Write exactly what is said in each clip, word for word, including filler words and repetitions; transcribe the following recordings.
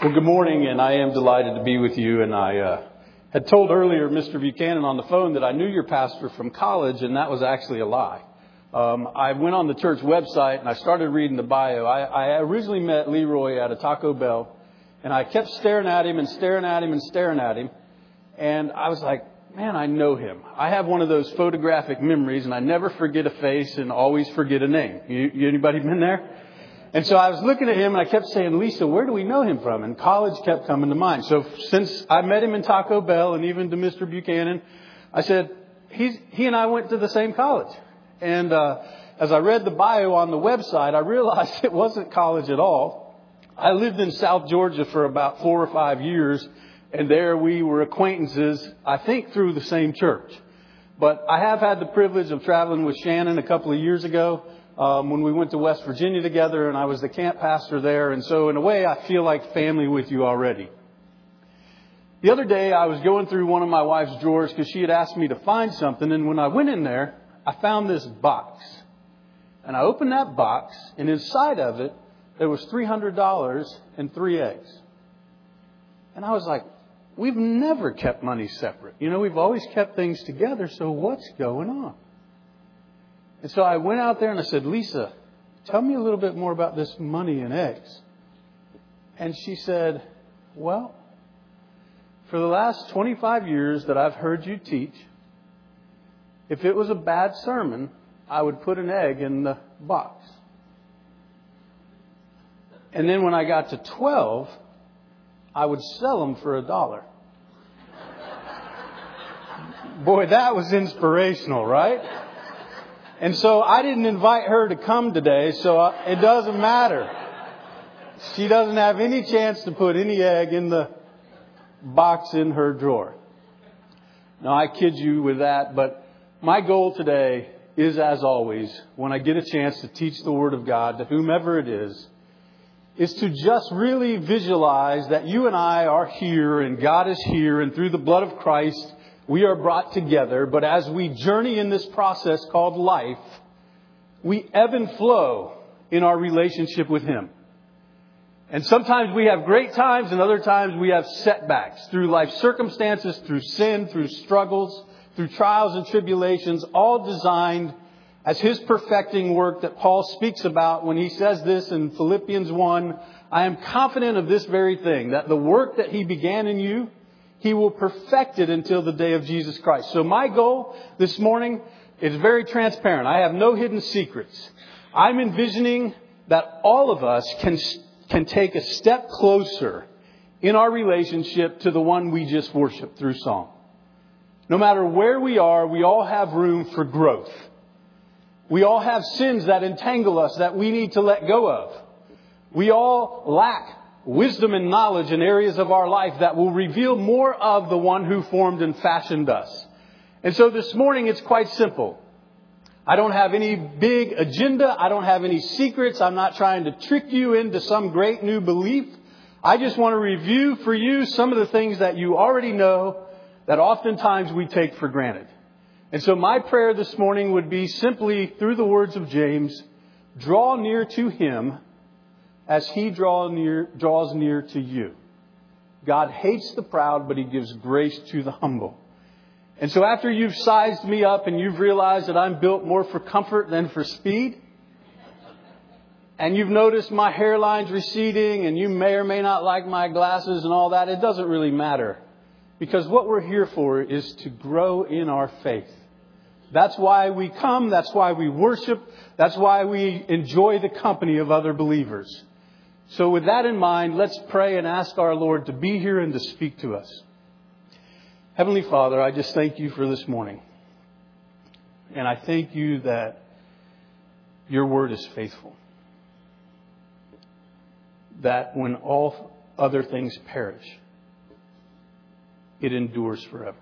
Well, good morning, and I am delighted to be with you. And I uh, had told earlier Mister Buchanan on the phone that I knew your pastor from college, and that was actually a lie. Um, I went on the church website, and I started reading the bio. I, I originally met Leroy at a Taco Bell, and I kept staring at him and staring at him and staring at him. And I was like, man, I know him. I have one of those photographic memories, and I never forget a face and always forget a name. You, you anybody been there? And so I was looking at him and I kept saying, Lisa, where do we know him from? And college kept coming to mind. So since I met him in Taco Bell and even to Mister Buchanan, I said, he's, he and I went to the same college. And uh, as I read the bio on the website, I realized it wasn't college at all. I lived in South Georgia for about four or five years. And there we were acquaintances, I think, through the same church. But I have had the privilege of traveling with Shannon a couple of years ago. Um, when we went to West Virginia together, and I was the camp pastor there. And so in a way, I feel like family with you already. The other day, I was going through one of my wife's drawers because she had asked me to find something. And when I went in there, I found this box. And I opened that box, and inside of it, there was three hundred dollars and three eggs. And I was like, we've never kept money separate. You know, we've always kept things together. So what's going on? And so I went out there and I said, Lisa, tell me a little bit more about this money and eggs. And she said, well, for the last twenty-five years that I've heard you teach, if it was a bad sermon, I would put an egg in the box. And then when I got to twelve, I would sell them for a dollar. Boy, that was inspirational, right? And so I didn't invite her to come today, so it doesn't matter. She doesn't have any chance to put any egg in the box in her drawer. Now, I kid you with that, but my goal today is, as always, when I get a chance to teach the Word of God to whomever it is, is to just really visualize that you and I are here and God is here, and through the blood of Christ, we are brought together. But as we journey in this process called life, we ebb and flow in our relationship with Him. And sometimes we have great times, and other times we have setbacks through life circumstances, through sin, through struggles, through trials and tribulations, all designed as His perfecting work that Paul speaks about when he says this in Philippians one, I am confident of this very thing, that the work that He began in you, He will perfect it until the day of Jesus Christ. So my goal this morning is very transparent. I have no hidden secrets. I'm envisioning that all of us can, can take a step closer in our relationship to the one we just worshiped through song. No matter where we are, we all have room for growth. We all have sins that entangle us that we need to let go of. We all lack wisdom and knowledge in areas of our life that will reveal more of the one who formed and fashioned us. And so this morning, it's quite simple. I don't have any big agenda. I don't have any secrets. I'm not trying to trick you into some great new belief. I just want to review for you some of the things that you already know that oftentimes we take for granted. And so my prayer this morning would be simply through the words of James, draw near to Him as He draw near, draws near to you. God hates the proud, but He gives grace to the humble. And so after you've sized me up and you've realized that I'm built more for comfort than for speed, and you've noticed my hairline's receding, and you may or may not like my glasses and all that, it doesn't really matter. Because what we're here for is to grow in our faith. That's why we come. That's why we worship. That's why we enjoy the company of other believers. So with that in mind, let's pray and ask our Lord to be here and to speak to us. Heavenly Father, I just thank You for this morning. And I thank You that Your word is faithful. That when all other things perish, it endures forever.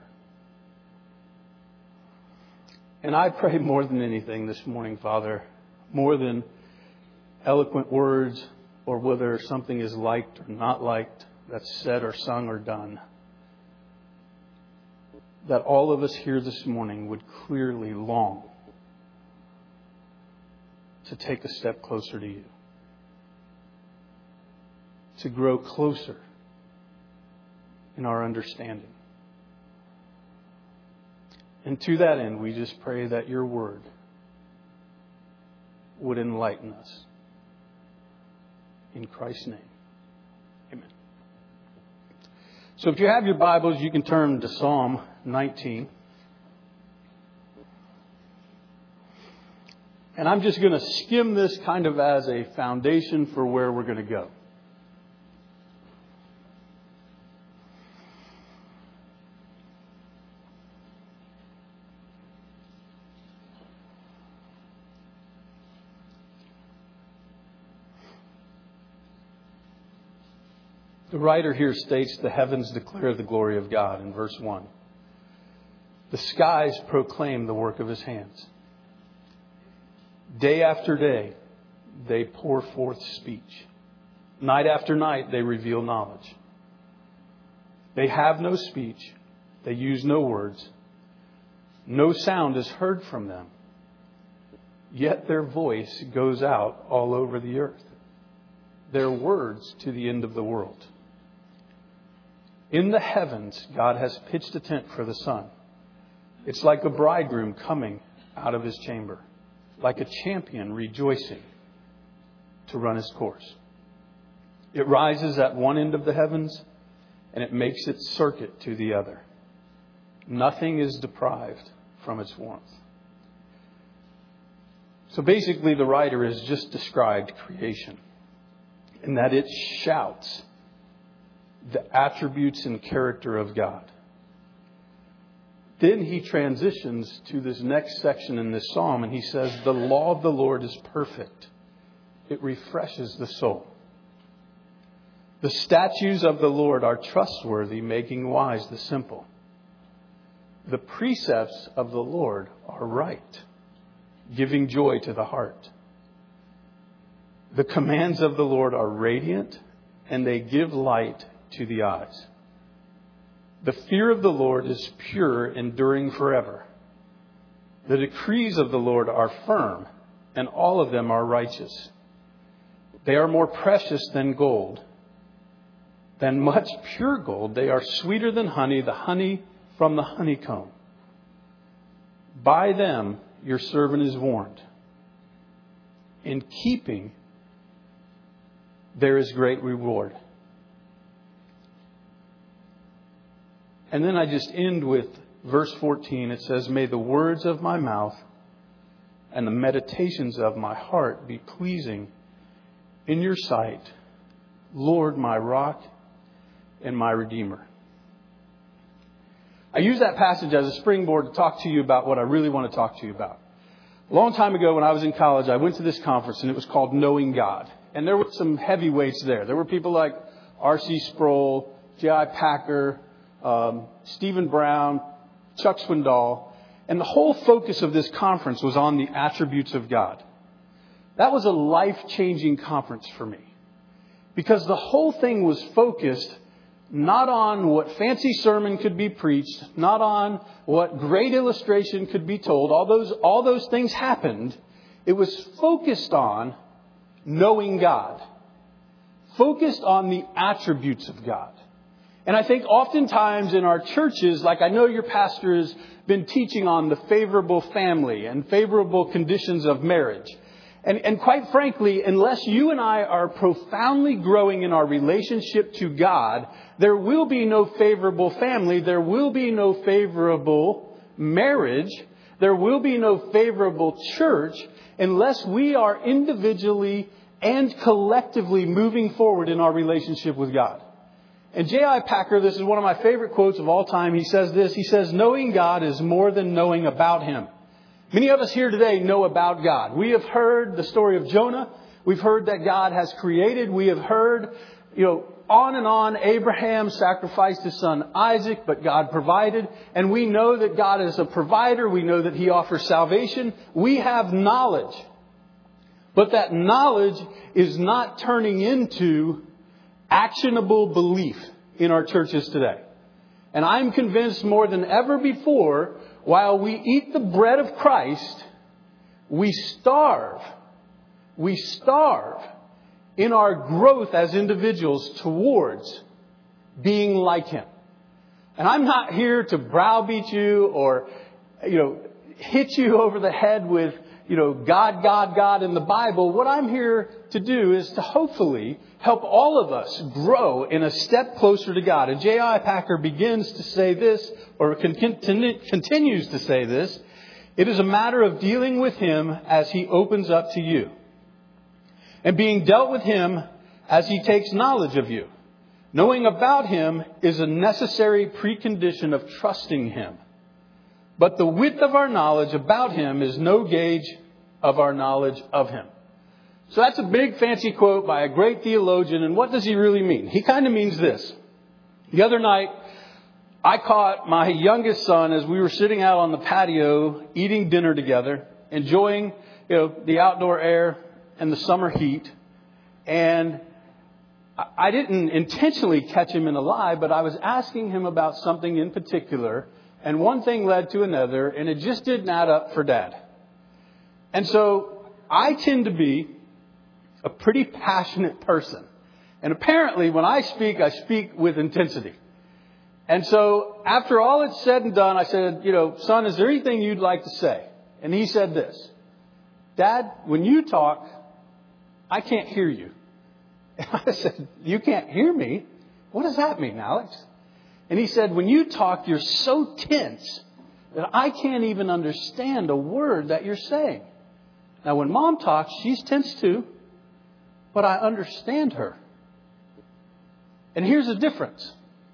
And I pray more than anything this morning, Father, more than eloquent words or whether something is liked or not liked, that's said or sung or done, that all of us here this morning would clearly long to take a step closer to You, to grow closer in our understanding. And to that end, we just pray that your word would enlighten us. In Christ's name, amen. So if you have your Bibles, you can turn to Psalm nineteen. And I'm just going to skim this kind of as a foundation for where we're going to go. The writer here states, the heavens declare the glory of God in verse one. The skies proclaim the work of his hands. Day after day, they pour forth speech. Night after night, they reveal knowledge. They have no speech. They use no words. No sound is heard from them. Yet their voice goes out all over the earth. Their words to the end of the world. In the heavens, God has pitched a tent for the sun. It's like a bridegroom coming out of his chamber, like a champion rejoicing to run his course. It rises at one end of the heavens and it makes its circuit to the other. Nothing is deprived from its warmth. So basically, the writer has just described creation in that it shouts the attributes and character of God. Then he transitions to this next section in this psalm and he says, the law of the Lord is perfect. It refreshes the soul. The statutes of the Lord are trustworthy, making wise the simple. The precepts of the Lord are right, giving joy to the heart. The commands of the Lord are radiant, and they give light to the eyes. The fear of the Lord is pure, enduring forever. The decrees of the Lord are firm, and all of them are righteous. They are more precious than gold, than much pure gold. They are sweeter than honey, the honey from the honeycomb. By them your servant is warned. In keeping, there is great reward. And then I just end with verse fourteen. It says, may the words of my mouth and the meditations of my heart be pleasing in your sight, Lord, my rock and my redeemer. I use that passage as a springboard to talk to you about what I really want to talk to you about. A long time ago when I was in college, I went to this conference and it was called Knowing God. And there were some heavyweights there. There were people like R C Sproul, J I Packer, um, Stephen Brown, Chuck Swindoll. And the whole focus of this conference was on the attributes of God. That was a life-changing conference for me. Because the whole thing was focused not on what fancy sermon could be preached, not on what great illustration could be told. All those, all those things happened. It was focused on knowing God. Focused on the attributes of God. And I think oftentimes in our churches, like I know your pastor has been teaching on the favorable family and favorable conditions of marriage. And, and quite frankly, unless you and I are profoundly growing in our relationship to God, there will be no favorable family. There will be no favorable marriage. There will be no favorable church unless we are individually and collectively moving forward in our relationship with God. And J I Packer, this is one of my favorite quotes of all time. He says this, he says, knowing God is more than knowing about Him. Many of us here today know about God. We have heard the story of Jonah. We've heard that God has created. We have heard, you know, on and on. Abraham sacrificed his son Isaac, but God provided. And we know that God is a provider. We know that He offers salvation. We have knowledge. But that knowledge is not turning into actionable belief in our churches today. And I'm convinced more than ever before, while we eat the bread of Christ, we starve. We starve in our growth as individuals towards being like Him. And I'm not here to browbeat you or, you know, hit you over the head with, you know, God, God, God in the Bible. What I'm here to do is to hopefully help all of us grow in a step closer to God. And J I. Packer begins to say this, or continues to say this. It is a matter of dealing with Him as He opens up to you, and being dealt with Him as He takes knowledge of you. Knowing about Him is a necessary precondition of trusting Him. But the width of our knowledge about Him is no gauge of our knowledge of Him. So that's a big fancy quote by a great theologian. And what does he really mean? He kind of means this. The other night, I caught my youngest son as we were sitting out on the patio eating dinner together, enjoying, you know, the outdoor air and the summer heat. And I didn't intentionally catch him in a lie, but I was asking him about something in particular. And one thing led to another, and it just didn't add up for Dad. And so I tend to be a pretty passionate person. And apparently when I speak, I speak with intensity. And so after all it's said and done, I said, you know, son, is there anything you'd like to say? And he said this: Dad, when you talk, I can't hear you. And I said, you can't hear me? What does that mean, Alex? And he said, when you talk, you're so tense that I can't even understand a word that you're saying. Now, when Mom talks, she's tense too, but I understand her. And here's the difference.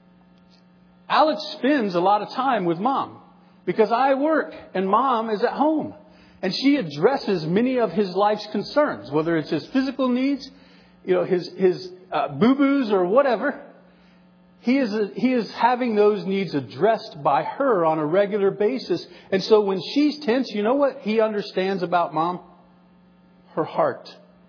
Alex spends a lot of time with Mom because I work and Mom is at home. And she addresses many of his life's concerns, whether it's his physical needs, you know, his, his uh, boo-boos or whatever. He is, a, he is having those needs addressed by her on a regular basis. And so when she's tense, you know what he understands about Mom? Her heart.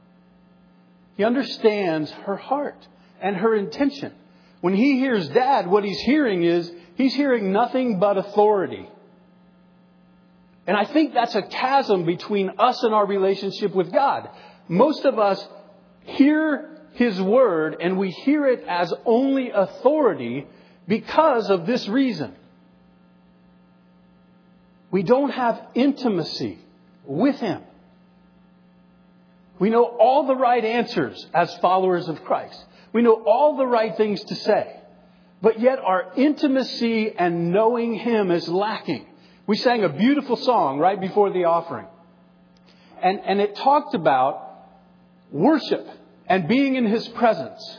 He understands her heart and her intention. When he hears Dad, what he's hearing is he's hearing nothing but authority. And I think that's a chasm between us and our relationship with God. Most of us hear His word and we hear it as only authority because of this reason. We don't have intimacy with Him. We know all the right answers as followers of Christ. We know all the right things to say. But yet our intimacy and knowing Him is lacking. We sang a beautiful song right before the offering. And, and it talked about worship and being in His presence.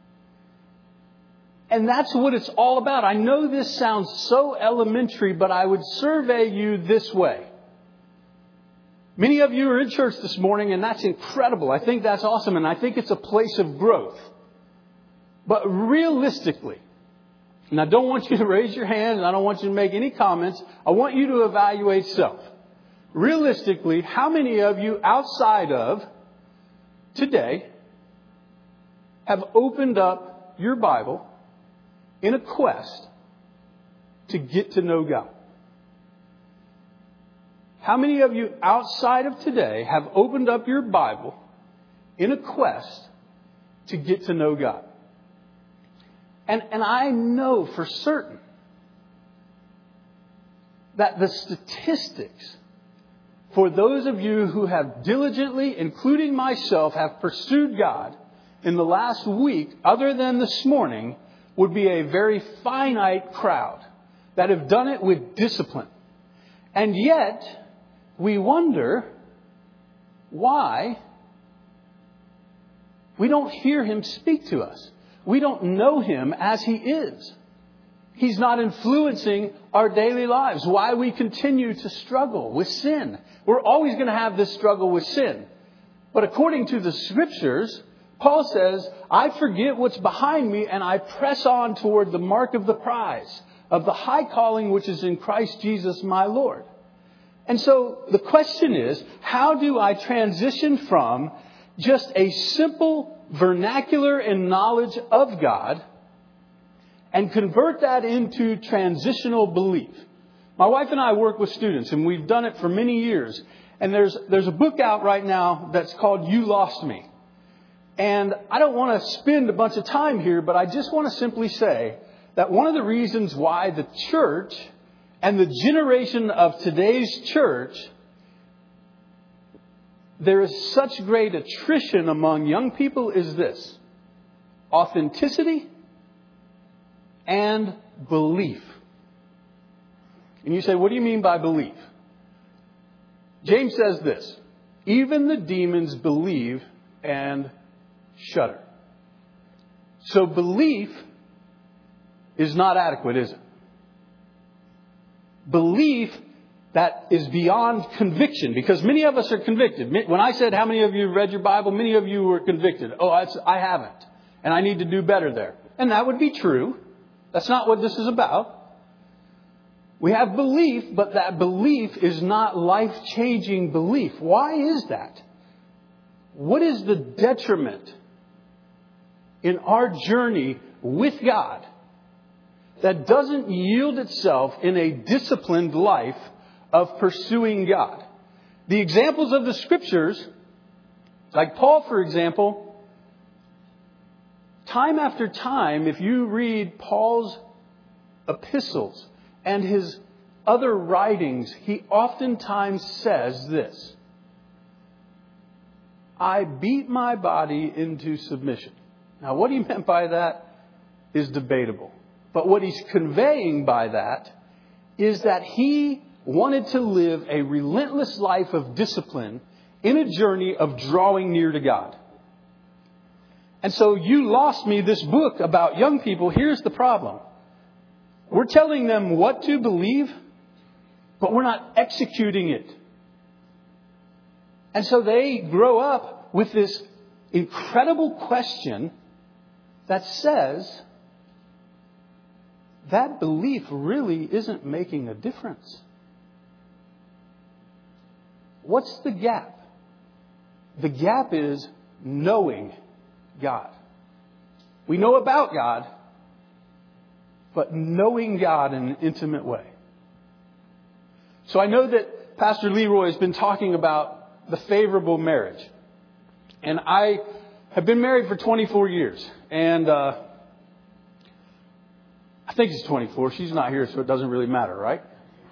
And that's what it's all about. I know this sounds so elementary, but I would survey you this way. Many of you are in church this morning, and that's incredible. I think that's awesome, and I think it's a place of growth. But realistically, and I don't want you to raise your hand, and I don't want you to make any comments. I want you to evaluate self. Realistically, how many of you outside of today have opened up your Bible in a quest to get to know God? How many of you outside of today have opened up your Bible in a quest to get to know God? And, and I know for certain that the statistics for those of you who have diligently, including myself, have pursued God in the last week, other than this morning, would be a very finite crowd that have done it with discipline. And yet, we wonder why we don't hear Him speak to us. We don't know Him as He is. He's not influencing our daily lives. Why we continue to struggle with sin. We're always going to have this struggle with sin. But according to the Scriptures, Paul says, I forget what's behind me and I press on toward the mark of the prize of the high calling which is in Christ Jesus my Lord. And so the question is, how do I transition from just a simple vernacular and knowledge of God and convert that into transitional belief? My wife and I work with students, and we've done it for many years. And there's there's a book out right now that's called You Lost Me. And I don't want to spend a bunch of time here, but I just want to simply say that one of the reasons why the church and the generation of today's church, there is such great attrition among young people is this: authenticity and belief. And you say, what do you mean by belief? James says this: even the demons believe and shudder. So belief is not adequate, is it? Belief that is beyond conviction, because many of us are convicted. When I said, how many of you read your Bible? Many of you were convicted. Oh, I haven't. And I need to do better there. And that would be true. That's not what this is about. We have belief, but that belief is not life-changing belief. Why is that? What is the detriment in our journey with God that doesn't yield itself in a disciplined life of pursuing God? The examples of the Scriptures, like Paul, for example, time after time, if you read Paul's epistles and his other writings, he oftentimes says this: I beat my body into submission. Now, what he meant by that is debatable. But what he's conveying by that is that he wanted to live a relentless life of discipline in a journey of drawing near to God. And so you lost me this book about young people. Here's the problem. We're telling them what to believe, but we're not executing it. And so they grow up with this incredible question that says, that belief really isn't making a difference. What's the gap? The gap is knowing God. We know about God, but knowing God in an intimate way. So I know that Pastor Leroy has been talking about the favorable marriage. And I have been married for twenty-four years. And uh, I think it's twenty-four. She's not here, so it doesn't really matter, right?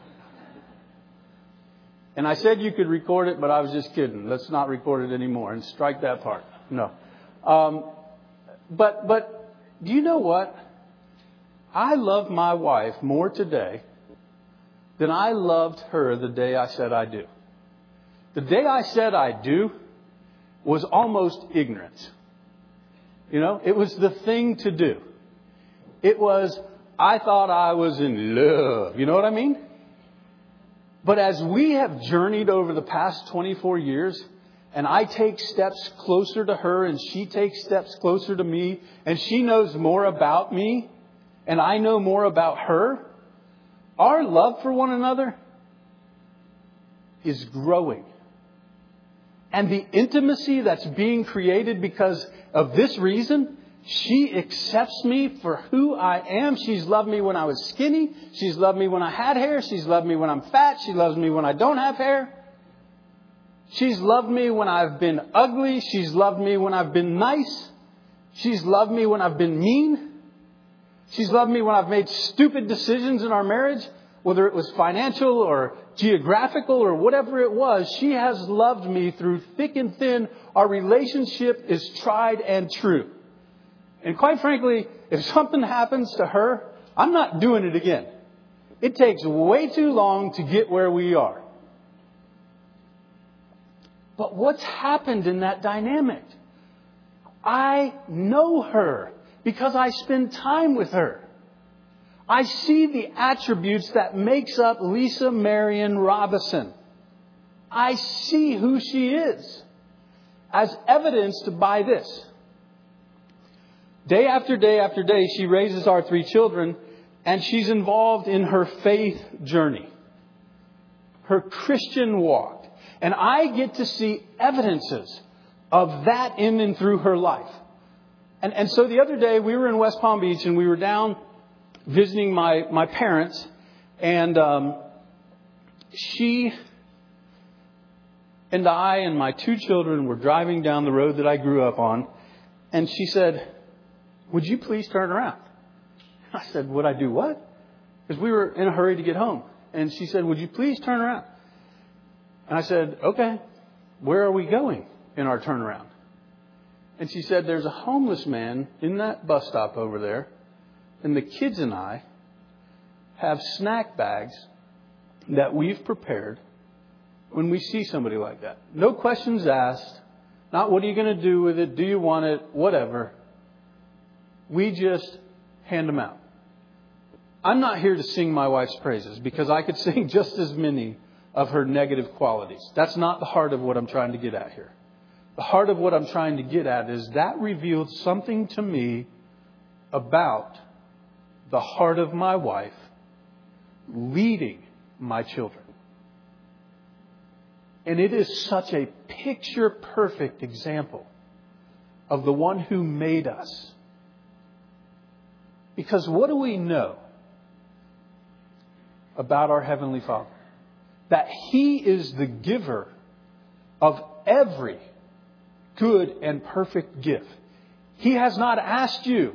And I said you could record it, but I was just kidding. Let's not record it anymore and strike that part. No. Um, but but do you know what? I love my wife more today than I loved her the day I said I do. The day I said I do was almost ignorance. You know, it was the thing to do. It was, I thought I was in love. You know what I mean? But as we have journeyed over the past twenty-four years, and I take steps closer to her and she takes steps closer to me, and she knows more about me and I know more about her, our love for one another is growing. And the intimacy that's being created because of this reason, she accepts me for who I am. She's loved me when I was skinny. She's loved me when I had hair. She's loved me when I'm fat. She loves me when I don't have hair. She's loved me when I've been ugly. She's loved me when I've been nice. She's loved me when I've been mean. She's loved me when I've made stupid decisions in our marriage, whether it was financial or geographical or whatever it was. She has loved me through thick and thin. Our relationship is tried and true. And quite frankly, if something happens to her, I'm not doing it again. It takes way too long to get where we are. But what's happened in that dynamic? I know her because I spend time with her. I see the attributes that makes up Lisa Marion Robison. I see who she is, as evidenced by this. Day after day after day, she raises our three children, and she's involved in her faith journey, her Christian walk. And I get to see evidences of that in and through her life. And, and so the other day, we were in West Palm Beach, and we were down visiting my, my parents, and um, she and I and my two children were driving down the road that I grew up on, and she said, "Would you please turn around?" I said, would I do what? Because we were in a hurry to get home. And she said, would you please turn around? And I said, okay, where are we going in our turnaround? And she said, there's a homeless man in that bus stop over there. And the kids and I have snack bags that we've prepared when we see somebody like that. No questions asked. Not what are you going to do with it? Do you want it? Whatever. We just hand them out. I'm not here to sing my wife's praises because I could sing just as many of her negative qualities. That's not the heart of what I'm trying to get at here. The heart of what I'm trying to get at is that revealed something to me about the heart of my wife leading my children. And it is such a picture perfect example of the one who made us. Because what do we know about our Heavenly Father? That He is the giver of every good and perfect gift. He has not asked you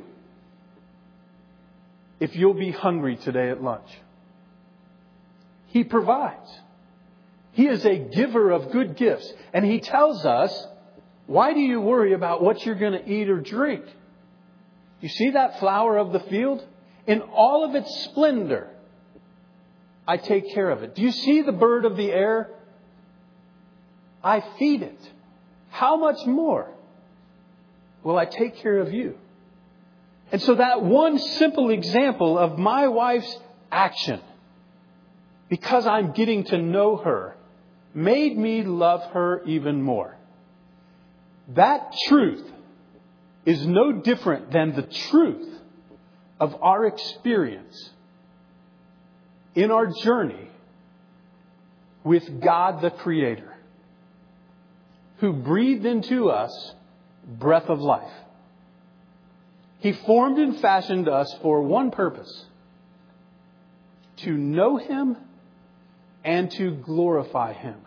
if you'll be hungry today at lunch. He provides. He is a giver of good gifts. And He tells us, why do you worry about what you're going to eat or drink? You see that flower of the field? In all of its splendor, I take care of it. Do you see the bird of the air? I feed it. How much more will I take care of you? And so that one simple example of my wife's action, because I'm getting to know her, made me love her even more. That truth is no different than the truth of our experience in our journey with God the Creator, who breathed into us breath of life. He formed and fashioned us for one purpose: to know Him and to glorify Him.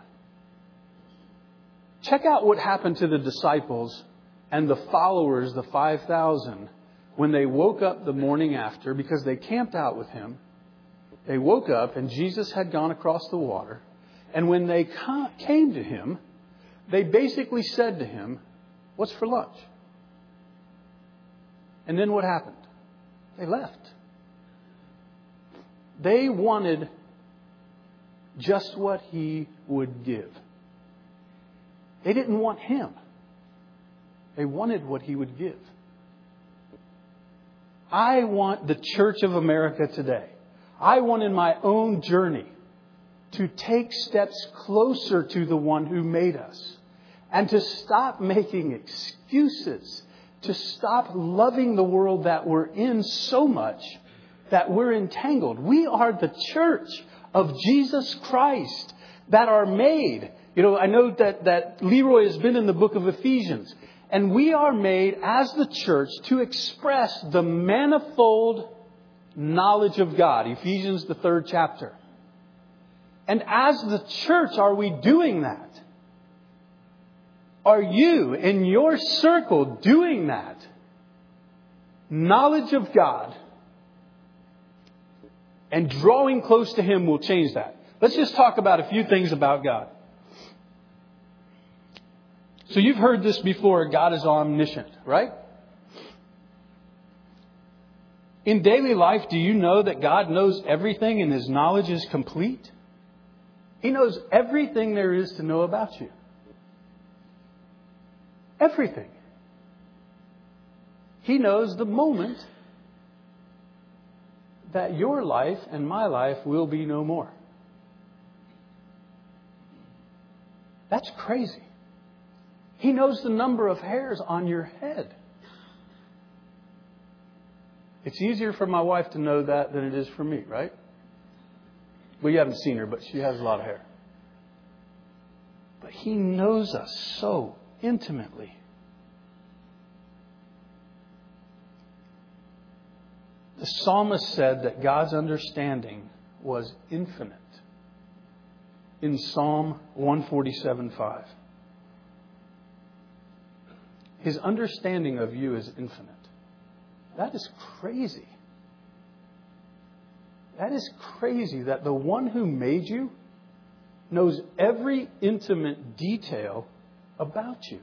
Check out what happened to the disciples and the followers, the five thousand, when they woke up the morning after, because they camped out with Him. They woke up and Jesus had gone across the water. And when they came to Him, they basically said to Him, what's for lunch? And then what happened? They left. They wanted just what He would give. They didn't want Him. They wanted what He would give. I want the Church of America today, I want in my own journey to take steps closer to the one who made us, and to stop making excuses, to stop loving the world that we're in so much that we're entangled. We are the church of Jesus Christ that are made. You know, I know that, that Leroy has been in the book of Ephesians. And we are made as the church to express the manifold knowledge of God. Ephesians, the third chapter. And as the church, are we doing that? Are you in your circle doing that? Knowledge of God and drawing close to Him will change that. Let's just talk about a few things about God. So you've heard this before. God is omniscient, right? In daily life, do you know that God knows everything and His knowledge is complete? He knows everything there is to know about you. Everything. He knows the moment that your life and my life will be no more. That's crazy. He knows the number of hairs on your head. It's easier for my wife to know that than it is for me, right? Well, you haven't seen her, but she has a lot of hair. But He knows us so intimately. The psalmist said that God's understanding was infinite in Psalm one forty-seven five. His understanding of you is infinite. That is crazy. That is crazy that the one who made you knows every intimate detail about you.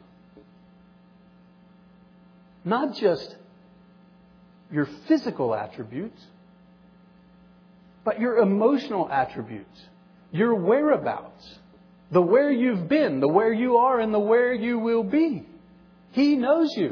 Not just your physical attributes, but your emotional attributes, your whereabouts, the where you've been, the where you are, and the where you will be. He knows you.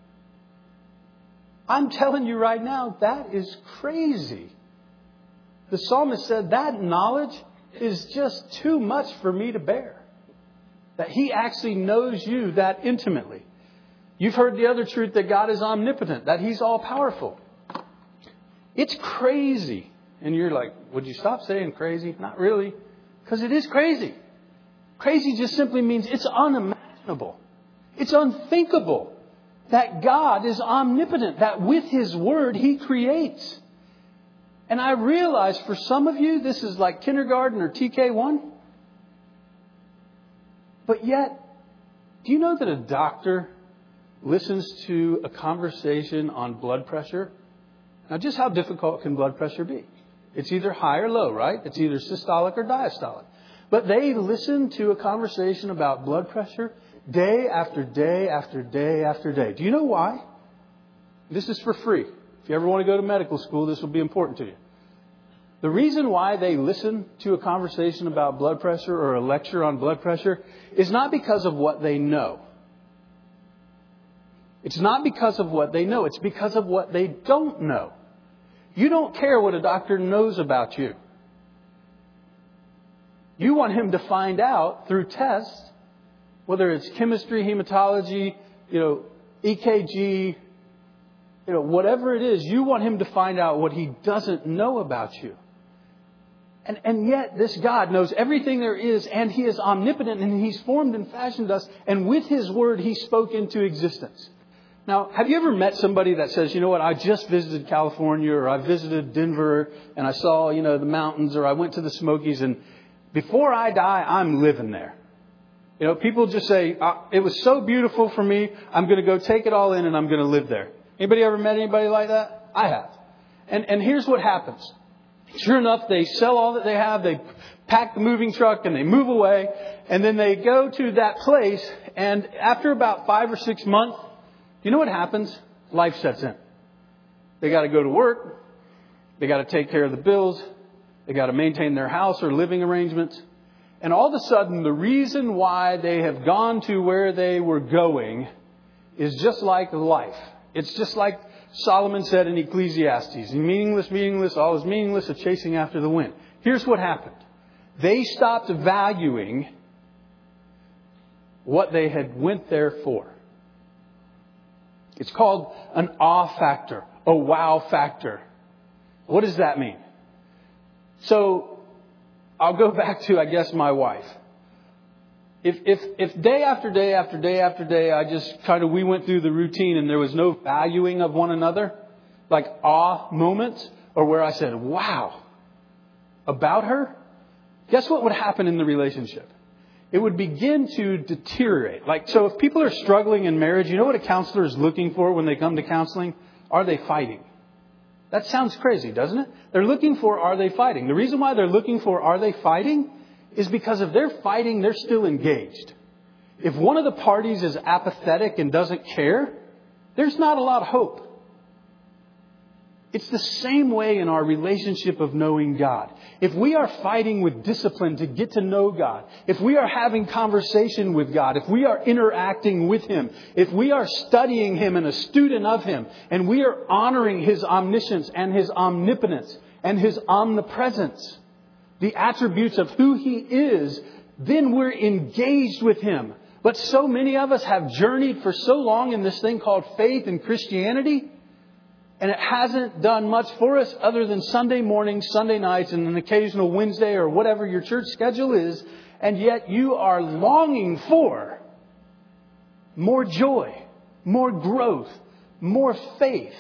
I'm telling you right now, that is crazy. The psalmist said that knowledge is just too much for me to bear. That He actually knows you that intimately. You've heard the other truth that God is omnipotent, that He's all powerful. It's crazy. And you're like, would you stop saying crazy? Not really. Because it is crazy. Crazy just simply means it's unimaginable. It's unthinkable that God is omnipotent, that with His Word He creates. And I realize for some of you, this is like kindergarten or T K one. But yet, do you know that a doctor listens to a conversation on blood pressure? Now, just how difficult can blood pressure be? It's either high or low, right? It's either systolic or diastolic. But they listen to a conversation about blood pressure day after day after day after day. Do you know why? This is for free. If you ever want to go to medical school, this will be important to you. The reason why they listen to a conversation about blood pressure or a lecture on blood pressure is not because of what they know. It's not because of what they know. It's because of what they don't know. You don't care what a doctor knows about you. You want him to find out through tests, whether it's chemistry, hematology, you know, E K G, you know, whatever it is, you want him to find out what he doesn't know about you. And, and yet this God knows everything there is, and He is omnipotent, and He's formed and fashioned us, and with His Word He spoke into existence. Now, have you ever met somebody that says, you know what, I just visited California, or I visited Denver, and I saw, you know, the mountains, or I went to the Smokies, and before I die, I'm living there. You know, people just say, uh, it was so beautiful for me, I'm going to go take it all in, and I'm going to live there. Anybody ever met anybody like that? I have. And and here's what happens. Sure enough, they sell all that they have, they pack the moving truck, and they move away, and then they go to that place, and after about five or six months, you know what happens? Life sets in. They got to go to work. They got to take care of the bills. They got to maintain their house or living arrangements. And all of a sudden, the reason why they have gone to where they were going is just like life. It's just like Solomon said in Ecclesiastes, meaningless, meaningless, all is meaningless, of chasing after the wind. Here's what happened. They stopped valuing what they had went there for. It's called an awe factor, a wow factor. What does that mean? So I'll go back to, I guess, my wife. If if if day after day after day after day, I just kind of, we went through the routine and there was no valuing of one another, like awe moments, or where I said, wow, about her, guess what would happen in the relationship? It would begin to deteriorate. Like, so if people are struggling in marriage, you know what a counselor is looking for when they come to counseling? Are they fighting? That sounds crazy, doesn't it? They're looking for, are they fighting? The reason why they're looking for, are they fighting? Is because if they're fighting, they're still engaged. If one of the parties is apathetic and doesn't care, there's not a lot of hope. It's the same way in our relationship of knowing God. If we are fighting with discipline to get to know God, if we are having conversation with God, if we are interacting with Him, if we are studying Him and a student of Him, and we are honoring His omniscience and His omnipotence and His omnipresence, the attributes of who He is, then we're engaged with Him. But so many of us have journeyed for so long in this thing called faith and Christianity, and it hasn't done much for us other than Sunday mornings, Sunday nights, and an occasional Wednesday or whatever your church schedule is. And yet you are longing for more joy, more growth, more faith.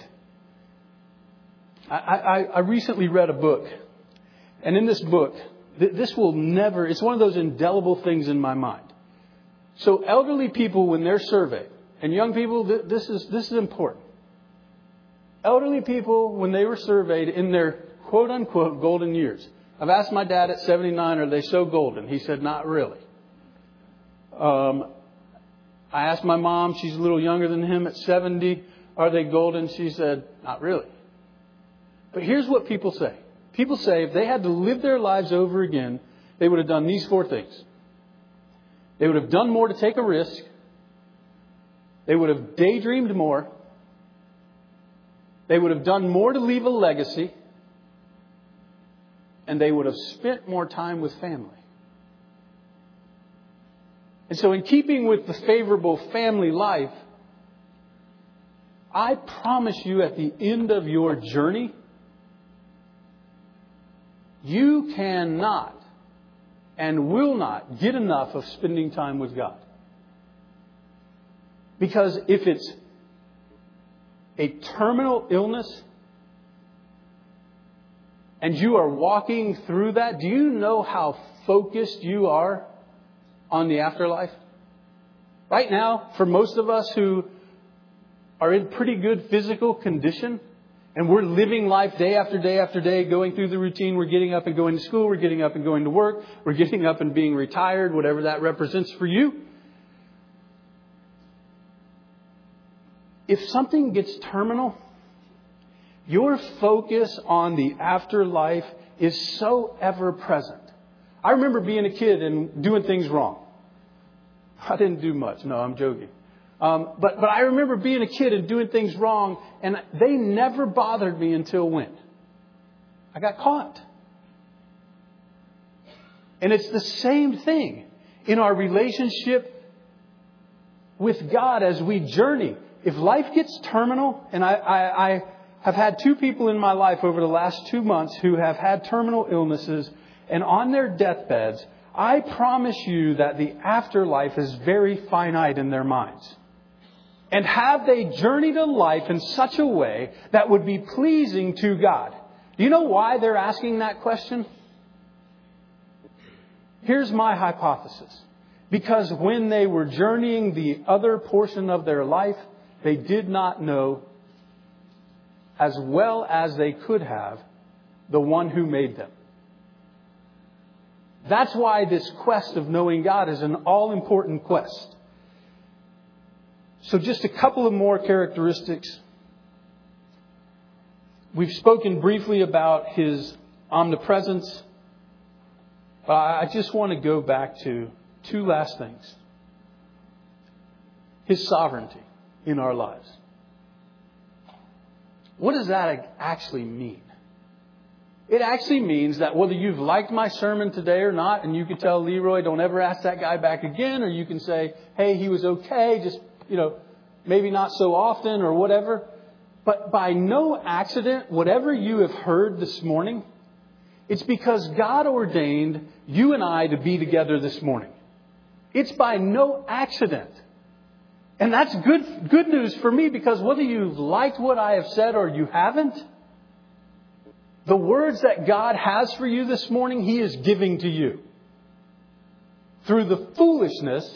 I, I, I recently read a book. And in this book, th- this will never, it's one of those indelible things in my mind. So elderly people, when they're surveyed, and young people, this is this is important. Elderly people, when they were surveyed in their quote unquote golden years. I've asked my dad at seventy-nine, are they so golden? He said, not really. Um, I asked my mom, she's a little younger than him, at seventy, are they golden? She said, not really. But here's what people say. People say if they had to live their lives over again, they would have done these four things. They would have done more to take a risk. They would have daydreamed more. They would have done more to leave a legacy. And they would have spent more time with family. And so in keeping with the favorable family life, I promise you at the end of your journey, you cannot and will not get enough of spending time with God. Because if it's a terminal illness and you are walking through that, do you know how focused you are on the afterlife? Right now, for most of us who are in pretty good physical condition, and we're living life day after day after day, going through the routine. We're getting up and going to school. We're getting up and going to work. We're getting up and being retired, whatever that represents for you. If something gets terminal, your focus on the afterlife is so ever present. I remember being a kid and doing things wrong. I didn't do much. No, I'm joking. Um, but, but I remember being a kid and doing things wrong, and they never bothered me until when? I got caught. And it's the same thing in our relationship with God as we journey. If life gets terminal, and I, I, I have had two people in my life over the last two months who have had terminal illnesses, and on their deathbeds, I promise you that the afterlife is very finite in their minds. And have they journeyed a life in such a way that would be pleasing to God? Do you know why they're asking that question? Here's my hypothesis. Because when they were journeying the other portion of their life, they did not know as well as they could have the one who made them. That's why this quest of knowing God is an all-important quest. So just a couple of more characteristics. We've spoken briefly about His omnipresence. But I just want to go back to two last things. His sovereignty in our lives. What does that actually mean? It actually means that whether you've liked my sermon today or not, and you can tell Leroy, don't ever ask that guy back again, or you can say, hey, he was okay, just, you know, maybe not so often or whatever. But by no accident, whatever you have heard this morning, it's because God ordained you and I to be together this morning. It's by no accident. And that's good, good news for me, because whether you've liked what I have said or you haven't, the words that God has for you this morning, He is giving to you through the foolishness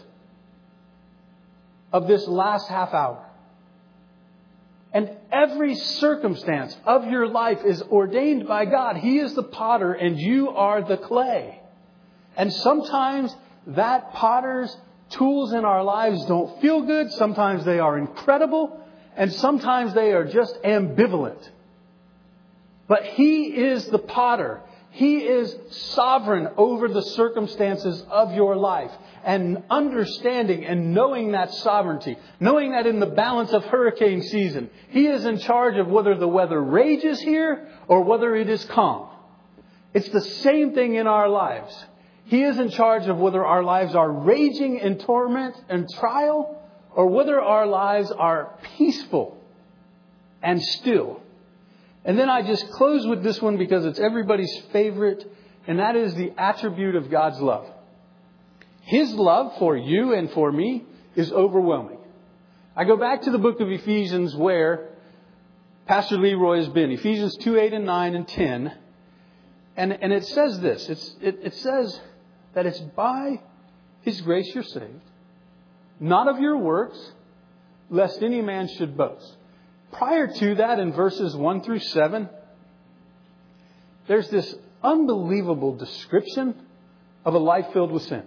of this last half hour. And every circumstance of your life is ordained by God. He is the potter and you are the clay. And sometimes that potter's tools in our lives don't feel good. Sometimes they are incredible. And sometimes they are just ambivalent. But He is the potter. He is sovereign over the circumstances of your life. And understanding and knowing that sovereignty, knowing that in the balance of hurricane season, He is in charge of whether the weather rages here or whether it is calm. It's the same thing in our lives. He is in charge of whether our lives are raging in torment and trial or whether our lives are peaceful and still. And then I just close with this one because it's everybody's favorite, and that is the attribute of God's love. His love for you and for me is overwhelming. I go back to the book of Ephesians where Pastor Leroy has been. Ephesians two, eight, and nine, and ten. And, and it says this. It's, it, it says that it's by His grace you're saved, not of your works, lest any man should boast. Prior to that, in verses one through seven, there's this unbelievable description of a life filled with sin.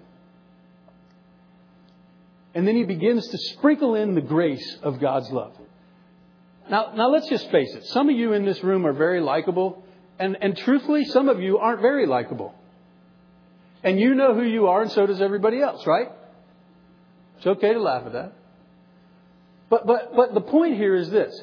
And then he begins to sprinkle in the grace of God's love. Now, now let's just face it. Some of you in this room are very likable. And, and truthfully, some of you aren't very likable. And you know who you are, and so does everybody else, right? It's okay to laugh at that. But, but, but the point here is this.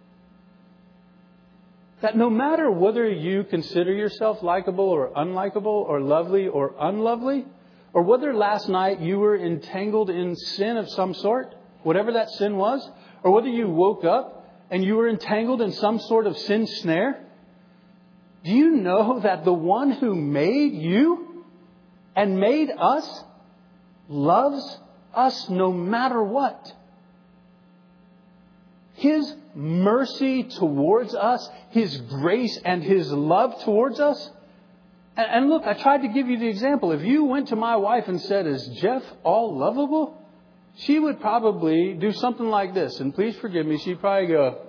That no matter whether you consider yourself likable or unlikable or lovely or unlovely, or whether last night you were entangled in sin of some sort, whatever that sin was, or whether you woke up and you were entangled in some sort of sin snare, do you know that the one who made you and made us loves us no matter what? His mercy towards us, His grace and His love towards us. And, and look, I tried to give you the example. If you went to my wife and said, "Is Jeff all lovable?" she would probably do something like this. And please forgive me, she'd probably go,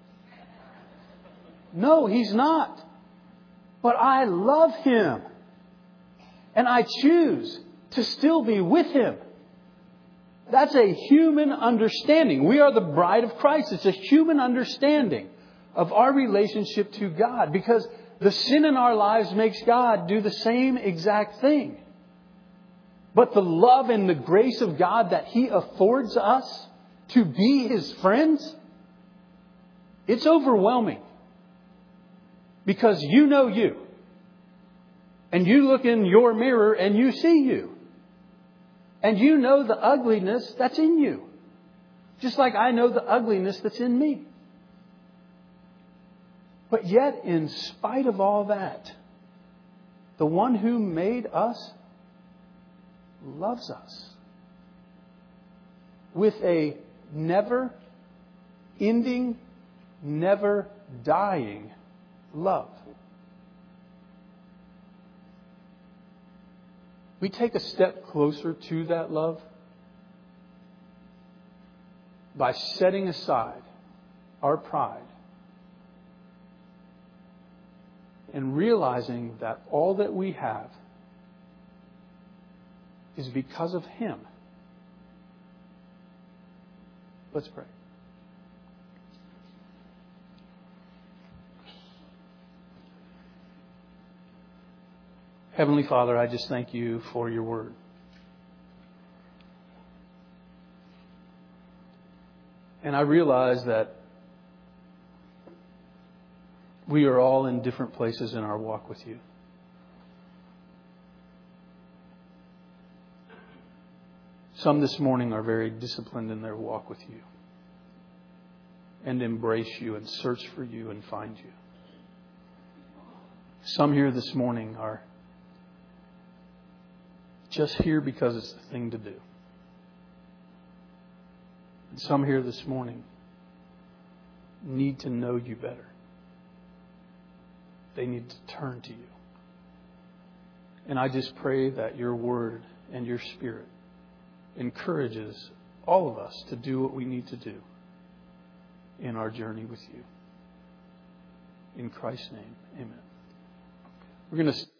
"No, he's not. But I love him. And I choose to still be with him." That's a human understanding. We are the bride of Christ. It's a human understanding of our relationship to God, because the sin in our lives makes God do the same exact thing. But the love and the grace of God that He affords us to be His friends, it's overwhelming. Because you know you. And you look in your mirror and you see you. And you know the ugliness that's in you. Just like I know the ugliness that's in me. But yet, in spite of all that, the one who made us loves us with a never-ending, never-dying love. We take a step closer to that love by setting aside our pride and realizing that all that we have is because of Him. Let's pray. Heavenly Father, I just thank You for Your word. And I realize that we are all in different places in our walk with You. Some this morning are very disciplined in their walk with You and embrace You and search for You and find You. Some here this morning are just here because it's the thing to do. And some here this morning need to know You better. They need to turn to You. And I just pray that Your word and Your Spirit encourages all of us to do what we need to do in our journey with You. In Christ's name, amen. We're going to